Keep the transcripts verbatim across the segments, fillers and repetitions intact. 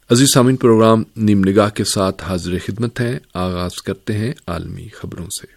عزیز سامعین، program name نگاہ کے ساتھ حاضر خدمت ہیں۔ آغاز کرتے ہیں عالمی خبروں سے۔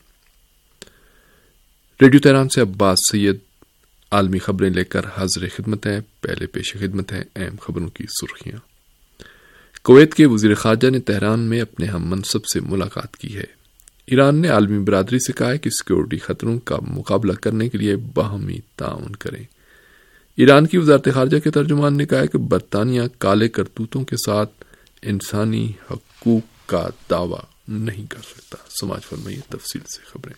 ریڈیو تہران سے عباس سید عالمی خبریں لے کر حاضر خدمت ہیں۔ پہلے پیش خدمت ہیں اہم خبروں کی سرخیاں۔ کویت کے وزیر خارجہ نے تہران میں اپنے ہم منصب سے ملاقات کی ہے۔ ایران نے عالمی برادری سے کہا ہے کہ سیکورٹی خطروں کا مقابلہ کرنے کے لیے باہمی تعاون کریں۔ ایران کی وزارت خارجہ کے ترجمان نے کہا ہے کہ برطانیہ کالے کرتوتوں کے ساتھ انسانی حقوق کا دعویٰ نہیں کر سکتا۔ سماج فرمائیے تفصیل سے خبریں۔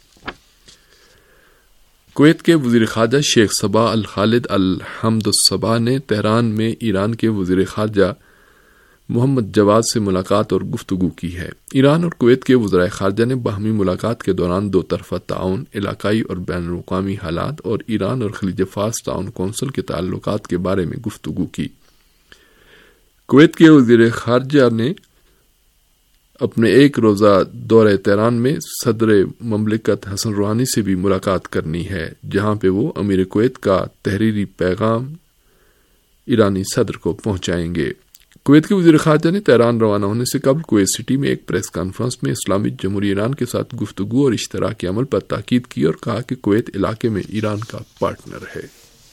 کویت کے وزیر خارجہ شیخ صباح الخالد الحمد الصباح نے تہران میں ایران کے وزیر خارجہ محمد جواد سے ملاقات اور گفتگو کی ہے۔ ایران اور کویت کے وزرائے خارجہ نے باہمی ملاقات کے دوران دو طرفہ تعاون، علاقائی اور بین الاقوامی حالات اور ایران اور خلیج فارس تعاون کونسل کے تعلقات کے بارے میں گفتگو کی۔ کویت کے وزیر خارجہ نے اپنے ایک روزہ دورہ تہران میں صدر مملکت حسن روحانی سے بھی ملاقات کرنی ہے، جہاں پہ وہ امیر کویت کا تحریری پیغام ایرانی صدر کو پہنچائیں گے۔ کویت کے وزیر خارجہ نے تہران روانہ ہونے سے قبل کویت سٹی میں ایک پریس کانفرنس میں اسلامی جمہوریہ ایران کے ساتھ گفتگو اور اشتراکی عمل پر تاکید کی اور کہا کہ کویت علاقے میں ایران کا پارٹنر ہے۔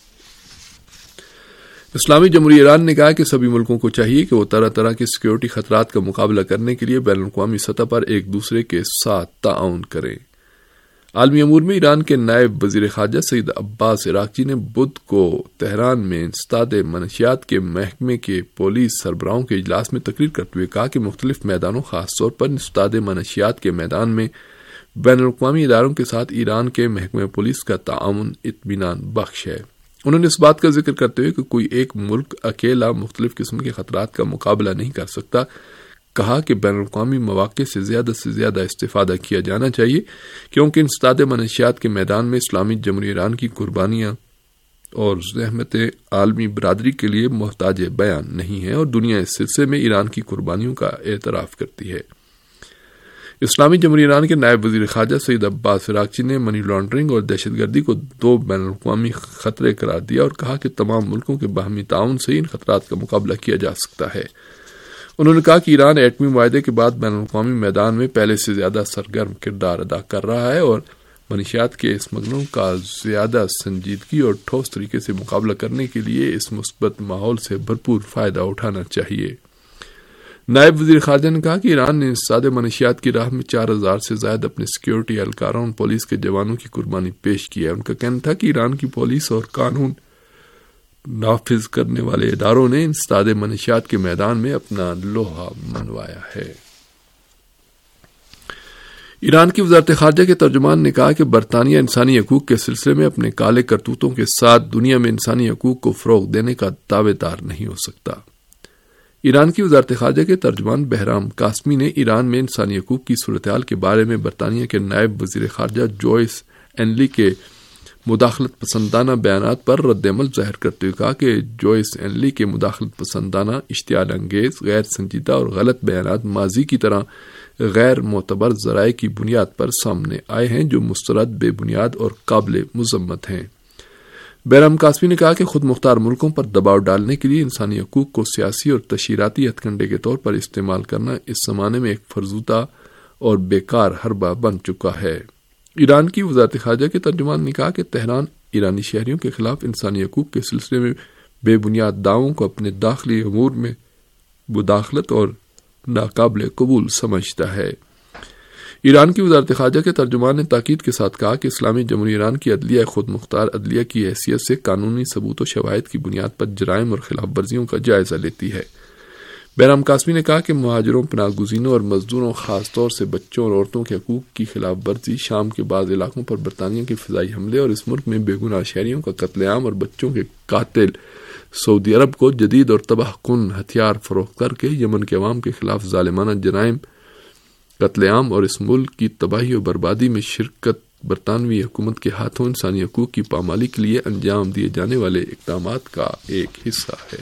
اسلامی جمہوریہ ایران نے کہا کہ سبھی ملکوں کو چاہیے کہ وہ طرح طرح کے سیکورٹی خطرات کا مقابلہ کرنے کے لیے بین الاقوامی سطح پر ایک دوسرے کے ساتھ تعاون کریں۔ عالمی امور میں ایران کے نائب وزیر خارجہ سید عباس عراقچی نے بدھ کو تہران میں انسداد منشیات کے محکمے کے پولیس سربراہوں کے اجلاس میں تقریر کرتے ہوئے کہا کہ مختلف میدانوں، خاص طور پر انسداد منشیات کے میدان میں بین الاقوامی اداروں کے ساتھ ایران کے محکمہ پولیس کا تعاون اطمینان بخش ہے۔ انہوں نے اس بات کا ذکر کرتے ہوئے کہ کوئی ایک ملک اکیلا مختلف قسم کے خطرات کا مقابلہ نہیں کر سکتا، کہا کہ بین الاقوامی مواقع سے زیادہ سے زیادہ استفادہ کیا جانا چاہیے، کیونکہ انسداد منشیات کے میدان میں اسلامی جمہوریہ ایران کی قربانیاں اور زحمتیں عالمی برادری کے لیے محتاج بیان نہیں ہیں اور دنیا اس سلسلے میں ایران کی قربانیوں کا اعتراف کرتی ہے۔ اسلامی جمہوریہ ایران کے نائب وزیر خارجہ سید عباس عراقچی نے منی لانڈرنگ اور دہشت گردی کو دو بین الاقوامی خطرے قرار دیا اور کہا کہ تمام ملکوں کے باہمی تعاون سے ان خطرات کا مقابلہ کیا جا سکتا ہے۔ انہوں نے کہا کہ ایران ایٹمی معاہدے کے بعد بین الاقوامی میدان میں پہلے سے زیادہ سرگرم کردار ادا کر رہا ہے اور منشیات کے اسمگلوں کا زیادہ سنجیدگی اور ٹھوس طریقے سے مقابلہ کرنے کے لیے اس مثبت ماحول سے بھرپور فائدہ اٹھانا چاہیے۔ نائب وزیر خارجہ نے کہا کہ ایران نے انسداد منشیات کی راہ میں چار ہزار سے زائد اپنے سیکیورٹی اہلکاروں اور پولیس کے جوانوں کی قربانی پیش کی ہے۔ ان کا کہنا تھا کہ ایران کی پولیس اور قانون نافذ کرنے والے اداروں نے انسداد منشیات کے میدان میں اپنا لوہا منوایا ہے۔ ایران کی وزارت خارجہ کے ترجمان نے کہا کہ برطانیہ انسانی حقوق کے سلسلے میں اپنے کالے کرتوتوں کے ساتھ دنیا میں انسانی حقوق کو فروغ دینے کا دعوے دار نہیں ہو سکتا۔ ایران کی وزارت خارجہ کے ترجمان بہرام قاسمی نے ایران میں انسانی حقوق کی صورتحال کے بارے میں برطانیہ کے نائب وزیر خارجہ جوئس اینلی کے مداخلت پسندانہ بیانات پر رد عمل ظاہر کرتے ہوئے کہا کہ جوئس اینلی کے مداخلت پسندانہ، اشتعال انگیز، غیر سنجیدہ اور غلط بیانات ماضی کی طرح غیر معتبر ذرائع کی بنیاد پر سامنے آئے ہیں جو مسترد، بے بنیاد اور قابل مذمت ہیں۔ بہرام قاسمی نے کہا کہ خود مختار ملکوں پر دباؤ ڈالنے کے لیے انسانی حقوق کو سیاسی اور تشہیراتی ہتھ کنڈے کے طور پر استعمال کرنا اس زمانے میں ایک فرضودہ اور بیکار حربہ بن چکا ہے۔ ایران کی وزارت خارجہ کے ترجمان نے کہا کہ تہران ایرانی شہریوں کے خلاف انسانی حقوق کے سلسلے میں بے بنیاد دعووں کو اپنے داخلی امور میں مداخلت اور ناقابل قبول سمجھتا ہے۔ ایران کی وزارت خارجہ کے ترجمان نے تاکید کے ساتھ کہا کہ اسلامی جمہوریہ ایران کی عدلیہ خود مختار عدلیہ کی حیثیت سے قانونی ثبوت و شواہد کی بنیاد پر جرائم اور خلاف ورزیوں کا جائزہ لیتی ہے۔ بہرام قاسمی نے کہا کہ مہاجروں، پناہ گزینوں اور مزدوروں، خاص طور سے بچوں اور عورتوں کے حقوق کی خلاف ورزی، شام کے بعض علاقوں پر برطانیہ کے فضائی حملے اور اس ملک میں بے گناہ شہریوں کا قتل عام اور بچوں کے قاتل سعودی عرب کو جدید اور تباہ کن ہتھیار فروخت کر کے یمن کے عوام کے خلاف ظالمانہ جرائم، قتل عام اور اس ملک کی تباہی و بربادی میں شرکت برطانوی حکومت کے ہاتھوں انسانی حقوق کی پامالی کے لیے انجام دیے جانے والے اقدامات کا ایک حصہ ہے۔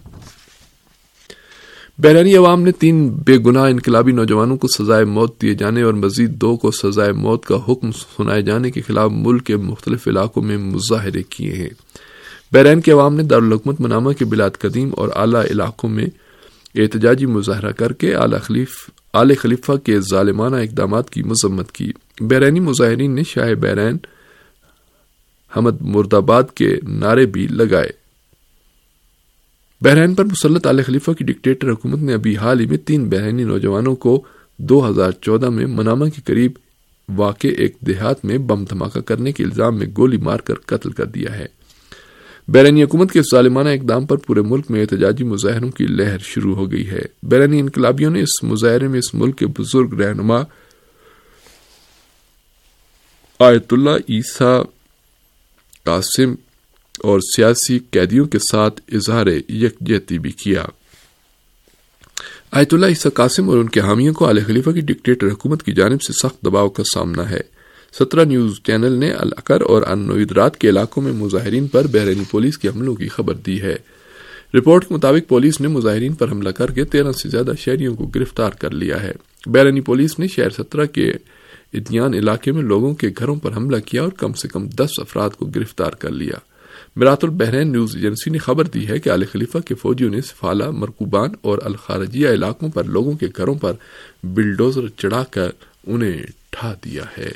بحرینی عوام نے تین بے گناہ انقلابی نوجوانوں کو سزائے موت دیے جانے اور مزید دو کو سزائے موت کا حکم سنائے جانے کے خلاف ملک کے مختلف علاقوں میں مظاہرے کیے ہیں۔ بحرین کے عوام نے دارالحکومت منامہ کے بلاد قدیم اور اعلیٰ علاقوں میں احتجاجی مظاہرہ کر کے آل خلیف آل خلیفہ کے ظالمانہ اقدامات کی مذمت کی۔ بحرینی مظاہرین نے شاہ بحرین حمد مرد آباد کے نعرے بھی لگائے۔ بحرین پر مسلط آل خلیفہ کی ڈکٹیٹر حکومت نے ابھی حال ہی میں تین بحرینی نوجوانوں کو دو ہزار چودہ میں منامہ کے قریب واقع ایک دیہات میں بم دھماکہ کرنے کے الزام میں گولی مار کر قتل کر دیا ہے۔ بحرینی حکومت کے ظالمانہ اقدام پر پورے ملک میں احتجاجی مظاہروں کی لہر شروع ہو گئی ہے۔ بحرینی انقلابیوں نے اس مظاہرے میں اس ملک کے بزرگ رہنما آیت اللہ عیسیٰ قاسم اور سیاسی قیدیوں کے ساتھ اظہار یکجہتی بھی کیا۔ آیت اللہ عیسیٰ قاسم اور ان کے حامیوں کو آل خلیفہ کی ڈکٹیٹر حکومت کی جانب سے سخت دباؤ کا سامنا ہے۔ سترہ نیوز چینل نے العقر اور انویدرات کے علاقوں میں مظاہرین پر بحرینی پولیس کے حملوں کی خبر دی ہے۔ رپورٹ کے مطابق پولیس نے مظاہرین پر حملہ کر کے تیرہ سے زیادہ شہریوں کو گرفتار کر لیا ہے۔ بحرینی پولیس نے شہر سترہ کے ادیان علاقے میں لوگوں کے گھروں پر حملہ کیا اور کم سے کم دس افراد کو گرفتار کر لیا۔ میرات البحرین نیوز ایجنسی نے خبر دی ہے کہ آل خلیفہ کے فوجیوں نے سفالہ، مرکوبان اور الخارجیہ علاقوں پر لوگوں کے گھروں پر بلڈوزر چڑھا کر انہیں ڈھا دیا ہے۔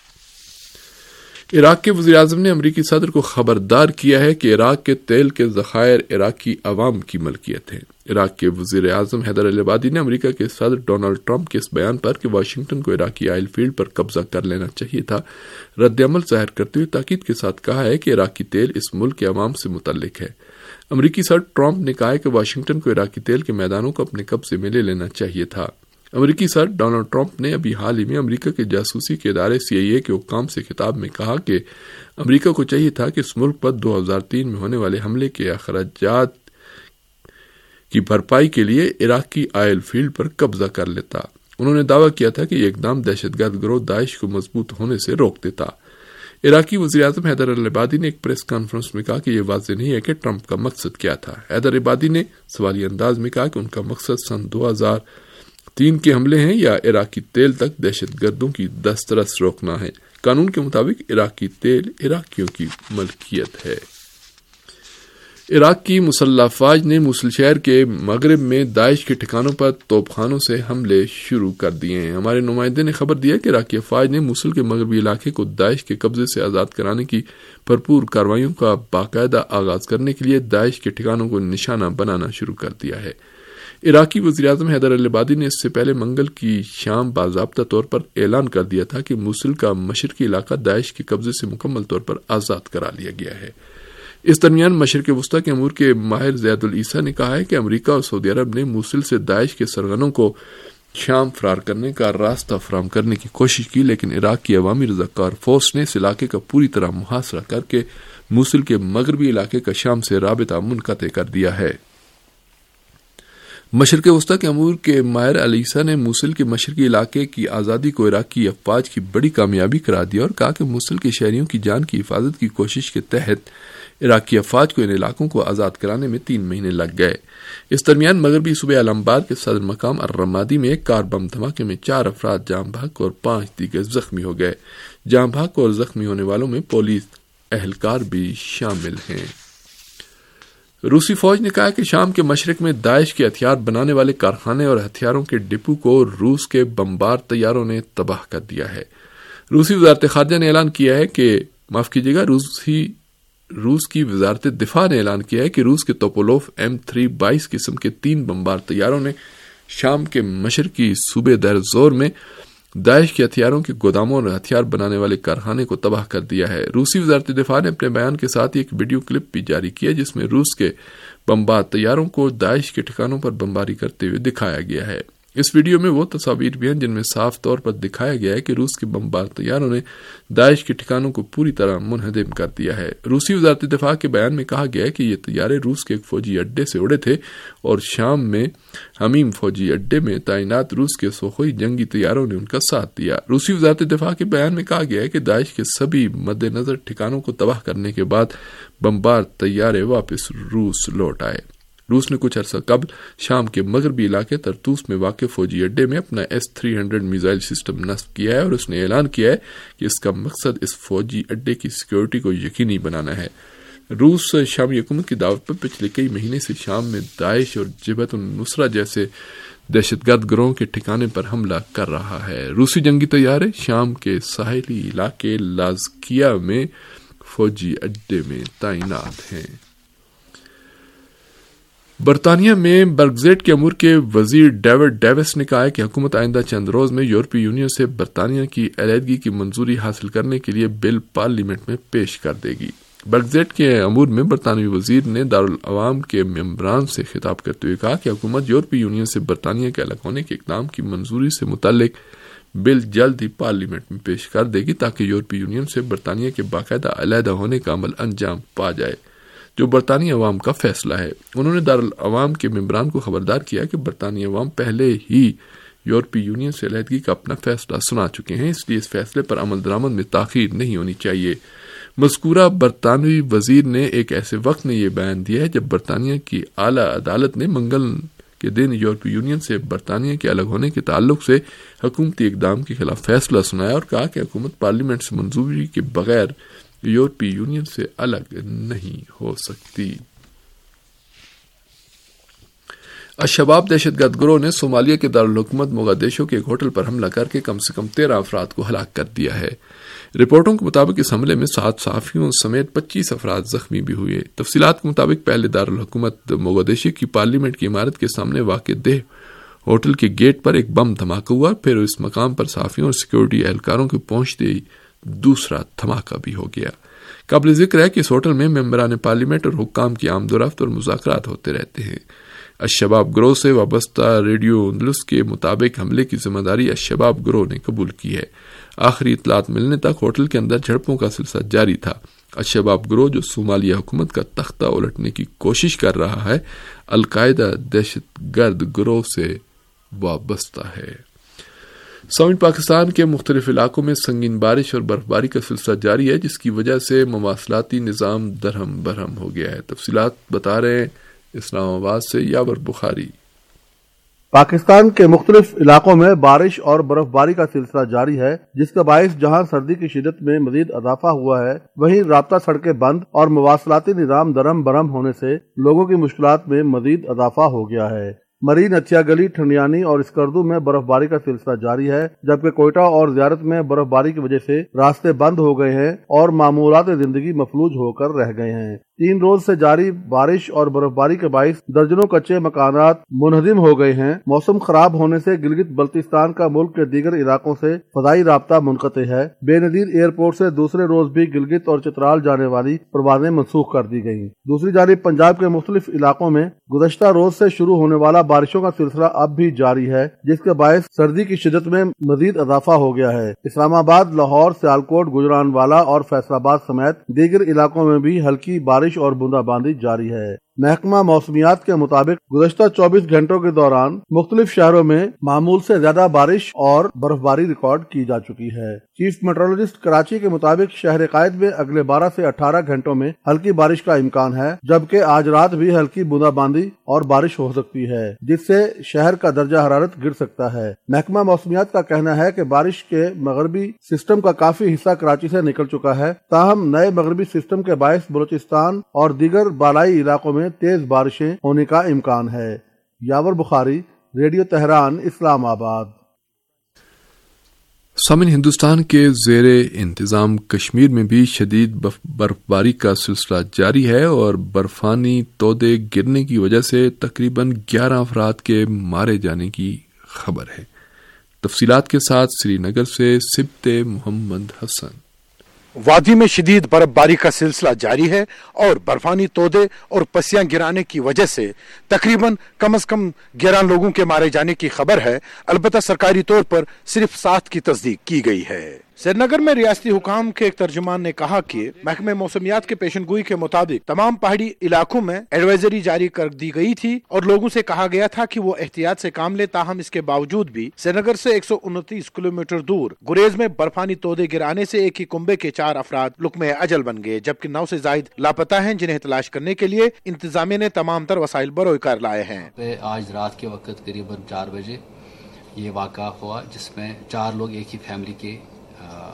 عراق کے وزیر اعظم نے امریکی صدر کو خبردار کیا ہے کہ عراق کے تیل کے ذخائر عراقی عوام کی ملکیت ہیں۔ عراق کے وزیر اعظم حیدر العبادی نے امریکہ کے صدر ڈونلڈ ٹرمپ کے اس بیان پر کہ واشنگٹن کو عراقی آئل فیلڈ پر قبضہ کر لینا چاہیے تھا رد عمل ظاہر کرتے ہوئے تاکید کے ساتھ کہا ہے کہ عراقی تیل اس ملک کے عوام سے متعلق ہے۔ امریکی صدر ٹرمپ نے کہا ہے کہ واشنگٹن کو عراقی تیل کے میدانوں کو اپنے قبضے میں لے لینا چاہیے تھا۔ امریکی صدر ڈونلڈ ٹرمپ نے ابھی حال ہی میں امریکہ کے جاسوسی کے ادارے سی آئی اے کے حکام سے خطاب میں کہا کہ امریکہ کو چاہیے تھا کہ اس ملک پر دو ہزار تین میں ہونے والے حملے کے اخراجات کی بھرپائی کے لیے عراقی آئل فیلڈ پر قبضہ کر لیتا۔ انہوں نے دعویٰ کیا تھا کہ یہ اقدام دہشت گرد گروہ داعش کو مضبوط ہونے سے روک دیتا۔ عراقی وزیر اعظم حیدر العبادی نے ایک پریس کانفرنس میں کہا کہ یہ واضح نہیں ہے کہ ٹرمپ کا مقصد کیا تھا۔ حیدر العبادی نے سوالی انداز میں کہا کہ ان کا مقصد سن دو ہزار تین کے حملے ہیں یا عراقی تیل تک دہشت گردوں کی دسترس روکنا ہے۔ قانون کے مطابق عراقی تیل عراقیوں کی ملکیت ہے۔ عراق کی مسلح افواج نے موصل شہر کے مغرب میں داعش کے ٹھکانوں پر توپ خانوں سے حملے شروع کر دیے ہیں۔ ہمارے نمائندے نے خبر دیا کہ عراقی افواج نے موصل کے مغربی علاقے کو داعش کے قبضے سے آزاد کرانے کی بھرپور کارروائیوں کا باقاعدہ آغاز کرنے کے لیے داعش کے ٹھکانوں کو نشانہ بنانا شروع کر دیا ہے۔ عراقی وزیر اعظم حیدر العبادی نے اس سے پہلے منگل کی شام باضابطہ طور پر اعلان کر دیا تھا کہ موصل کا مشرقی علاقہ داعش کے قبضے سے مکمل طور پر آزاد کرا لیا گیا ہے۔ اس درمیان مشرق وسطی کے امور کے ماہر زید العیسیٰ نے کہا ہے کہ امریکہ اور سعودی عرب نے موصل سے داعش کے سرغنوں کو شام فرار کرنے کا راستہ فراہم کرنے کی کوشش کی، لیکن عراق کی عوامی رضاکار فورس نے اس علاقے کا پوری طرح محاصرہ کر کے موصل کے مغربی علاقے کا شام سے رابطہ منقطع کر دیا ہے۔ مشرق وسطی کے امور کے ماہر علیسہ نے موصل کے مشرقی علاقے کی آزادی کو عراقی افواج کی بڑی کامیابی قرار دیا اور کہا کہ موصل کے شہریوں کی جان کی حفاظت کی کوشش کے تحت عراقی افواج کو ان علاقوں کو آزاد کرانے میں تین مہینے لگ گئے۔ اس درمیان مغربی صوبہ علم آباد کے صدر مقام الرمادی میں ایک کار بم دھماکے میں چار افراد جاں بحق اور پانچ دیگر زخمی ہو گئے۔ جاں بحق اور زخمی ہونے والوں میں پولیس اہلکار بھی شامل ہیں۔ روسی فوج نے کہا کہ شام کے مشرق میں داعش کے ہتھیار بنانے والے کارخانے اور ہتھیاروں کے ڈپو کو روس کے بمبار طیاروں نے تباہ کر دیا ہے۔ روسی وزارت خارجہ نے اعلان کیا ہے کہ معاف کیجیے گا روسی روس کی وزارت دفاع نے اعلان کیا ہے کہ روس کے توپولوف ایم تھری بائیس قسم کے تین بمبار طیاروں نے شام کے مشرقی صوبے دیر زور میں داعش کے ہتھیاروں کے گوداموں اور ہتھیار بنانے والے کارخانے کو تباہ کر دیا ہے۔ روسی وزارت دفاع نے اپنے بیان کے ساتھ ایک ویڈیو کلپ بھی جاری کیا جس میں روس کے بمبار طیاروں کو داعش کے ٹھکانوں پر بمباری کرتے ہوئے دکھایا گیا ہے۔ اس ویڈیو میں وہ تصاویر بھی ہیں جن میں صاف طور پر دکھایا گیا ہے کہ روس کے بمبار طیاروں نے داعش کے ٹھکانوں کو پوری طرح منہدم کر دیا ہے۔ روسی وزارت دفاع کے بیان میں کہا گیا ہے کہ یہ طیارے روس کے ایک فوجی اڈے سے اڑے تھے اور شام میں حمیم فوجی اڈے میں تعینات روس کے سوخوئی جنگی طیاروں نے ان کا ساتھ دیا۔ روسی وزارت دفاع کے بیان میں کہا گیا ہے کہ داعش کے سبھی مد نظر ٹھکانوں کو تباہ کرنے کے بعد بمبار طیارے واپس روس لوٹ آئے۔ روس نے کچھ عرصہ قبل شام کے مغربی علاقے ترتوس میں واقع فوجی اڈے میں اپنا S three hundred missile system نصب کیا ہے اور اس نے اعلان کیا ہے کہ اس کا مقصد اس فوجی اڈے کی سیکیورٹی کو یقینی بنانا ہے۔ روس شامی حکومت کی دعوت پر پچھلے کئی مہینے سے شام میں داعش اور جبہت النصرہ جیسے دہشت گرد گروہوں کے ٹھکانے پر حملہ کر رہا ہے۔ روسی جنگی طیارے شام کے ساحلی علاقے لازکیہ میں فوجی اڈے میں تعینات ہیں۔ برطانیہ میں برگزٹ کے امور کے وزیر ڈیوڈ ڈیوس نے کہا ہے کہ حکومت آئندہ چند روز میں یورپی یونین سے برطانیہ کی علیحدگی کی منظوری حاصل کرنے کے لیے بل پارلیمنٹ میں پیش کر دے گی۔ برگزٹ کے امور میں برطانوی وزیر نے دارالعوام کے ممبران سے خطاب کرتے ہوئے کہا کہ حکومت یورپی یونین سے برطانیہ کے الگ ہونے کے اقدام کی منظوری سے متعلق بل جلد ہی پارلیمنٹ میں پیش کر دے گی تاکہ یورپی یونین سے برطانیہ کے باقاعدہ علیحدہ ہونے کا عمل انجام پا جائے، جو برطانوی عوام کا فیصلہ ہے۔ انہوں نے دارالعوام کے ممبران کو خبردار کیا کہ برطانوی عوام پہلے ہی یورپی یونین سے علیحدگی کا اپنا فیصلہ سنا چکے ہیں، اس لیے اس فیصلے پر عمل درآمد میں تاخیر نہیں ہونی چاہیے۔ مذکورہ برطانوی وزیر نے ایک ایسے وقت میں یہ بیان دیا ہے جب برطانیہ کی اعلیٰ عدالت نے منگل کے دن یورپی یونین سے برطانیہ کے الگ ہونے کے تعلق سے حکومتی اقدام کے خلاف فیصلہ سنایا اور کہا کہ حکومت پارلیمنٹ سے منظوری کے بغیر یورپی یونین سے الگ نہیں ہو سکتی۔ الشباب دہشت گرد گروہ نے صومالیہ کے دارالحکومت موغادیشو کے ایک ہوٹل پر حملہ کر کے کم سے کم تیرہ افراد کو ہلاک کر دیا ہے۔ رپورٹوں کے مطابق اس حملے میں سات صحافیوں سمیت پچیس افراد زخمی بھی ہوئے۔ تفصیلات کے مطابق پہلے دارالحکومت موغادیشو کی پارلیمنٹ کی عمارت کے سامنے واقع دہ ہوٹل کے گیٹ پر ایک بم دھماکہ ہوا، پھر اس مقام پر صحافیوں اور سیکورٹی اہلکاروں کے پہنچتے ہی دوسرا دھماکہ بھی ہو گیا۔ قابل ذکر ہے کہ اس ہوٹل میں ممبران پارلیمنٹ اور حکام کی آمد و رفت اور مذاکرات ہوتے رہتے ہیں۔ الشباب گروہ سے وابستہ ریڈیو اندلس کے مطابق حملے کی ذمہ داری الشباب گروہ نے قبول کی ہے۔ آخری اطلاعات ملنے تک ہوٹل کے اندر جھڑپوں کا سلسلہ جاری تھا۔ الشباب گروہ جو صومالیہ حکومت کا تختہ الٹنے کی کوشش کر رہا ہے، القاعدہ دہشت گرد گروہ سے وابستہ ہے۔ سامعین، پاکستان کے مختلف علاقوں میں سنگین بارش اور برف باری کا سلسلہ جاری ہے، جس کی وجہ سے مواصلاتی نظام درہم برہم ہو گیا ہے۔ تفصیلات بتا رہے ہیں اسلام آباد سے یاور بخاری۔ پاکستان کے مختلف علاقوں میں بارش اور برف باری کا سلسلہ جاری ہے، جس کا باعث جہاں سردی کی شدت میں مزید اضافہ ہوا ہے، وہیں رابطہ سڑکیں بند اور مواصلاتی نظام درہم برہم ہونے سے لوگوں کی مشکلات میں مزید اضافہ ہو گیا ہے۔ مری، نتھیا گلی، ٹھنڈیانی اور اسکردو میں برف باری کا سلسلہ جاری ہے، جبکہ کوئٹہ اور زیارت میں برف باری کی وجہ سے راستے بند ہو گئے ہیں اور معمولات زندگی مفلوج ہو کر رہ گئے ہیں۔ تین روز سے جاری بارش اور برف باری کے باعث درجنوں کچے مکانات منہدم ہو گئے ہیں۔ موسم خراب ہونے سے گلگت بلتستان کا ملک کے دیگر علاقوں سے فضائی رابطہ منقطع ہے۔ بے نظیر ایئرپورٹ سے دوسرے روز بھی گلگت اور چترال جانے والی پروازیں منسوخ کر دی گئیں۔ دوسری جانب پنجاب کے مختلف علاقوں میں گزشتہ روز سے شروع ہونے والا بارشوں کا سلسلہ اب بھی جاری ہے، جس کے باعث سردی کی شدت میں مزید اضافہ ہو گیا ہے۔ اسلام آباد، لاہور، سیالکوٹ، گجرانوالہ اور فیصل آباد سمیت دیگر علاقوں میں بھی ہلکی بارش اور بوندا باندی جاری ہے۔ محکمہ موسمیات کے مطابق گزشتہ چوبیس گھنٹوں کے دوران مختلف شہروں میں معمول سے زیادہ بارش اور برف باری ریکارڈ کی جا چکی ہے۔ چیف میٹرولوجسٹ کراچی کے مطابق شہر قائد میں اگلے بارہ سے اٹھارہ گھنٹوں میں ہلکی بارش کا امکان ہے، جبکہ آج رات بھی ہلکی بوندا باندی اور بارش ہو سکتی ہے، جس سے شہر کا درجہ حرارت گر سکتا ہے۔ محکمہ موسمیات کا کہنا ہے کہ بارش کے مغربی سسٹم کا کافی حصہ کراچی سے نکل چکا ہے، تاہم نئے مغربی سسٹم کے باعث بلوچستان اور دیگر بالائی علاقوں میں تیز بارشیں ہونے کا امکان ہے۔ یاور بخاری، ریڈیو تہران، اسلام آباد۔ سامعین، ہندوستان کے زیر انتظام کشمیر میں بھی شدید برف باری کا سلسلہ جاری ہے اور برفانی تودے گرنے کی وجہ سے تقریباً گیارہ افراد کے مارے جانے کی خبر ہے۔ تفصیلات کے ساتھ سری نگر سے سبت محمد حسن۔ وادی میں شدید برف باری کا سلسلہ جاری ہے اور برفانی تودے اور پسیاں گرانے کی وجہ سے تقریباً کم از کم گیارہ لوگوں کے مارے جانے کی خبر ہے، البتہ سرکاری طور پر صرف سات کی تصدیق کی گئی ہے۔ سری نگر میں ریاستی حکام کے ایک ترجمان نے کہا کہ محکمہ موسمیات کے پیشن گوئی کے مطابق تمام پہاڑی علاقوں میں ایڈوائزری جاری کر دی گئی تھی اور لوگوں سے کہا گیا تھا کہ وہ احتیاط سے کام لے، تاہم اس کے باوجود بھی سری نگر سے ایک سو انتیس کلومیٹر دور گریز میں برفانی تودے گرانے سے ایک ہی کنبے کے چار افراد لقمہ اجل بن گئے، جبکہ نو سے زائد لاپتہ ہیں، جنہیں تلاش کرنے کے لیے انتظامیہ نے تمام تر وسائل بروئے کر لائے ہیں۔ آج رات کے وقت قریباً چار بجے یہ واقعہ ہوا، جس میں چار لوگ ایک ہی فیملی کے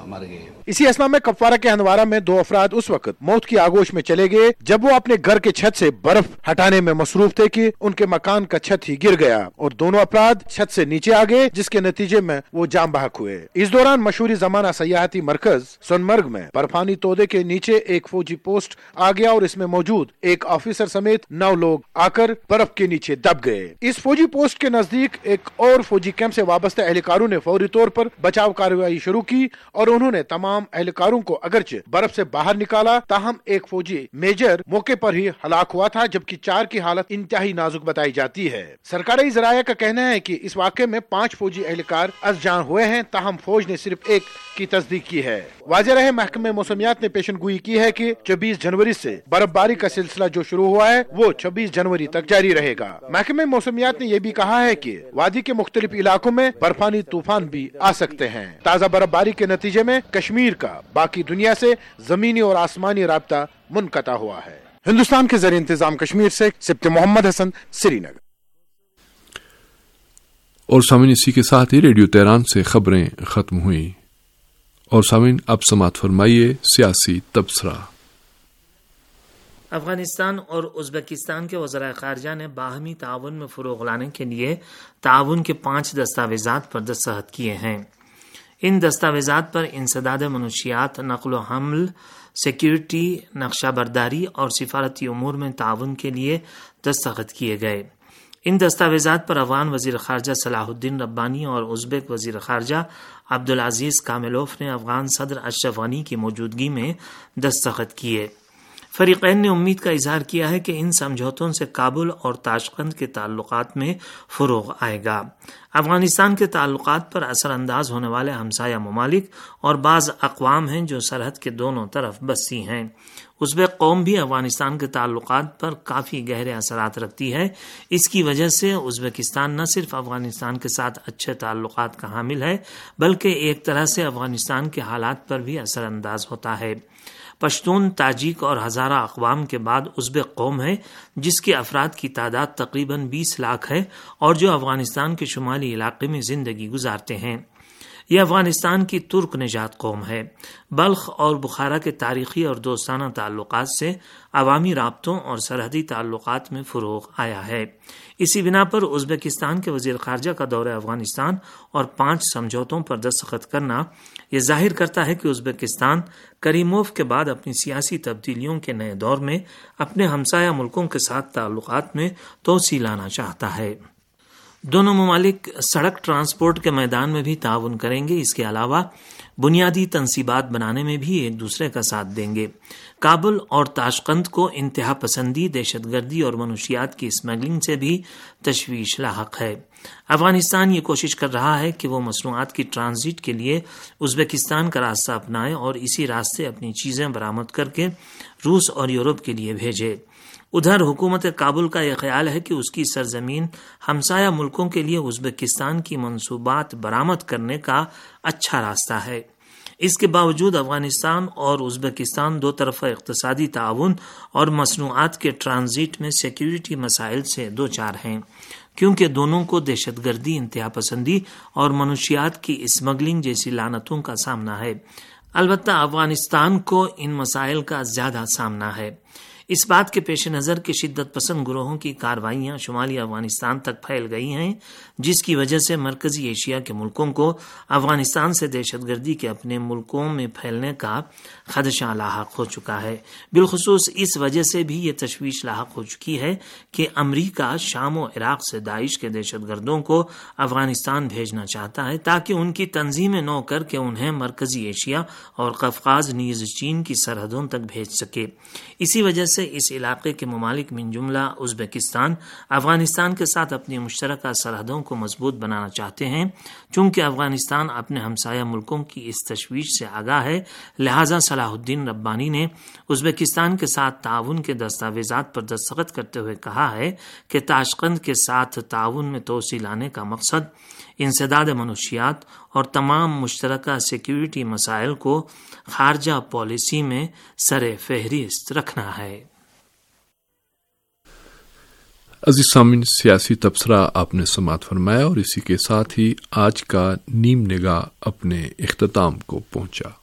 मर गए। इसी असना में कपवारा के हंदवारा में दो अफराद उस वक्त मौत की आगोश में चले गए जब वो अपने घर के छत से बर्फ हटाने में मसरूफ थे कि उनके मकान का छत ही गिर गया और दोनों अफराद छत से नीचे आ गए, जिसके नतीजे में वो जाम बहक हुए। इस दौरान मशहूरी जमाना सयाहती मरकज सोनमर्ग में बर्फानी तोदे के नीचे एक फौजी पोस्ट आ गया और इसमें मौजूद एक ऑफिसर समेत नौ लोग आकर बर्फ के नीचे दब गए। इस फौजी पोस्ट के नजदीक एक और फौजी कैंप से वाबस्ता एहलकारों ने फौरी तौर पर बचाव कार्रवाई शुरू की और उन्होंने तमाम एहलकारों को अगरचे बर्फ से बाहर निकाला, ताहम एक फौजी मेजर मौके पर ही हलाक हुआ था, जबकि चार की हालत इंतहाई नाजुक बताई जाती है। सरकारी जराया का कहना है कि इस वाक़े में पाँच फौजी एहलकार अज़जान हुए हैं, ताहम फौज ने सिर्फ एक की तस्दीक की है। वाज़ेह रहे महकमे मौसमियात ने पेशन गोई की है कि चौबीस जनवरी से बर्फबारी का सिलसिला जो शुरू हुआ है वो छब्बीस जनवरी तक जारी रहेगा। महकमे मौसमियात ने यह भी कहा है कि वादी के मुख्तलिफ इलाकों में बर्फानी तूफान भी आ सकते हैं। ताज़ा बर्फबारी के नतीजे में कश्मीर का बाकी दुनिया से जमीनी और आसमानी राब्ता मुनक़ता हुआ है। हिंदुस्तान के ज़रिए इंतजाम कश्मीर से सिब्ते मोहम्मद हसन, श्रीनगर। और सामीन इसी के साथ ही रेडियो तेहरान से खबरें खत्म हुई। और सामीन अब समात फरमाइए सियासी तबसरा। अफगानिस्तान और उज़्बेकिस्तान के वज़राए ख़ारिजा ने बाहमी ताउन में फ़रोग़ लाने के लिए ताउन के पाँच दस्तावेज़ात पर दस्तखत किए हैं। इन दस्तावेज़ात पर इंसदाद मनशियात, नक़्ल व हमल, सिक्योरिटी, नक्शा बरदारी और सिफारती उमूर में ताउन के लिए दस्तखत किए गए। इन दस्तावेज़ात पर अफ़गान वज़ीर ख़ारिजा सलाहुद्दीन रब्बानी और उज़्बेक वज़ीर ख़ारिजा अब्दुल अज़ीज़ कामिलोफ ने अफ़गान सदर अशरफ गनी की मौजूदगी में दस्तखत किए। फ़रीक़ैन ने उम्मीद का इजहार किया है कि इन समझौतों से काबुल और ताशकंद के ताल्लुकात में फ़रोग़ आएगा। अफ़गानिस्तान के ताल्लुकात पर असरअंदाज होने वाले हमसाया ममालिक और बाज़ अक़वाम हैं जो सरहद के दोनों तरफ बसी हैं। उज़्बेक कौम भी अफ़गानिस्तान के ताल्लुकात पर काफ़ी गहरे असरात रखती है। इसकी वजह से उज़्बेकिस्तान न सिर्फ अफ़गानिस्तान के साथ अच्छे ताल्लुकात का हामिल है, बल्कि एक तरह से अफ़गानिस्तान के हालात पर भी असरअंदाज होता है। पश्तून, ताजिक और हज़ारा अक़वाम के बाद उज़्बेक कौम है, जिसके अफराद की तादाद तकरीबन बीस लाख है और जो अफ़गानिस्तान के शुमाली इलाके में ज़िंदगी गुजारते हैं। यह अफ़गानिस्तान की तुर्क निजात कौम है। बल्ख और बुखारा के तारीख़ी और दोस्ताना ताल्लुकात से अवामी राब्तों और सरहदी ताल्लुकात में फ़रोग़ आया है। इसी बिना पर उज़्बेकिस्तान के वज़ीर ख़ारिजा का दौरा अफ़गानिस्तान और पाँच समझौतों पर दस्तखत करना यह ज़ाहिर करता है कि उज़्बेकिस्तान करीमोव के बाद अपनी सियासी तब्दीलियों के नए दौर में अपने हमसाया मुल्कों के साथ ताल्लुकात में तोसी लाना चाहता है। दोनों ममालिक सड़क ट्रांसपोर्ट के मैदान में भी ताउन करेंगे। इसके अलावा बुनियादी तनसीबात बनाने में भी एक दूसरे का साथ देंगे। काबुल और ताशकंद को इंतहा पसंदी, दहशतगर्दी और मनुशियात की स्मगलिंग से भी तशवीश लाहक है। अफगानिस्तान ये कोशिश कर रहा है कि वो मसनूआत की ट्रांजिट के लिए उज़्बेकिस्तान का रास्ता अपनाए और इसी रास्ते अपनी चीज़ें बरामद करके रूस और यूरोप के लिए भेजे। उधर हुकूमत काबुल का यह ख्याल है कि उसकी सरजमीन हमसाया मुल्कों के लिए उज़्बेकिस्तान की मंसूबात बरामद करने का अच्छा रास्ता है। इसके बावजूद अफगानिस्तान और उज़्बेकिस्तान दो तरफ़ा इक़्तिसादी ताउन और मसनूआत के ट्रांजिट में सिक्योरिटी मसाइल से दो चार हैं, क्योंकि दोनों को दहशतगर्दी, इंतहा पसंदी और मनुशियात की स्मगलिंग जैसी लानतों का सामना है। अलबत्ता अफगानिस्तान को इन मसाइल का ज़्यादा सामना है। इस बात के पेश नज़र के शिद्दत पसंद ग्रोहों की कार्रवाइयाँ शुमाली अफगानिस्तान तक फैल गई हैं, जिसकी वजह से मरकज़ी एशिया के मुल्कों को अफगानिस्तान से दहशतगर्दी के अपने मुल्कों में फैलने का खदशा लाहक हो चुका है। बिलखुसूस इस वजह से भी ये तशवीश लाहक हो चुकी है कि अमरीका शाम व इराक़ से दाइश के दहशतगर्दों को अफगानिस्तान भेजना चाहता है ताकि उनकी तंजीमें नौ करके उन्हें मरकज़ी एशिया और कफ़क़ाज़ नीज़ चीन की सरहदों तक भेज सके। इसी वजह से इस इलाके के ममालिक मिन जुमला उज़्बेकिस्तान अफगानिस्तान के साथ अपनी मुश्तरका सरहदों को मजबूत बनाना चाहते हैं। चूंकि अफगानिस्तान अपने हमसाया मुल्कों की इस तशवीश से आगाह है, लिहाजा सलाहुद्दीन रब्बानी ने उज़्बेकिस्तान के साथ ताउन के दस्तावेज़ात पर दस्तखत करते हुए कहा है कि ताशकंद के साथ ताउन में तोसी लाने का मकसद इंसदाद मनुशियात और तमाम मुश्तरका सिक्योरिटी मसाइल को खारजा पॉलिसी में सरे फहरिस्त रखना है। अजीज सामीन, सियासी तबसरा आपने समात फरमाया और इसी के साथ ही आज का नीम निगाह अपने इख्तिताम को पहुंचा।